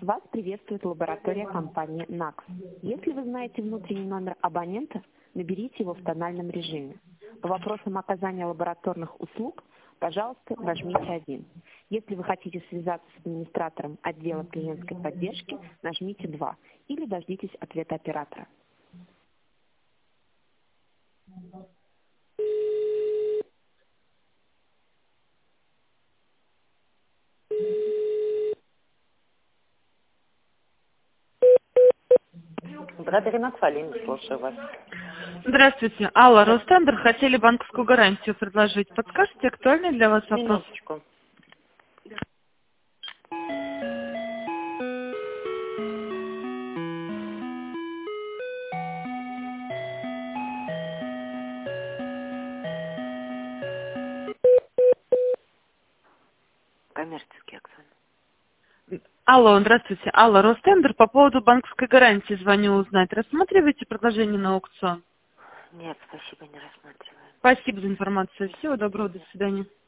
Вас приветствует лаборатория компании NAX. Если вы знаете внутренний номер абонента, наберите его в тональном режиме. По вопросам оказания лабораторных услуг, пожалуйста, нажмите 1. Если вы хотите связаться с администратором отдела клиентской поддержки, нажмите 2 или дождитесь ответа оператора. Брадарина Фалин, слушаю вас. Здравствуйте. Алла, Ростендер, хотели банковскую гарантию предложить. Подскажите, актуальный для вас вопрос? Минуточку. Коммерческий акцент. Алло, здравствуйте. Алла, Ростендер, по поводу банковской гарантии звоню узнать. Рассматриваете предложение на аукцион? Нет, спасибо, не рассматриваем. Спасибо за информацию. Всего доброго, до свидания.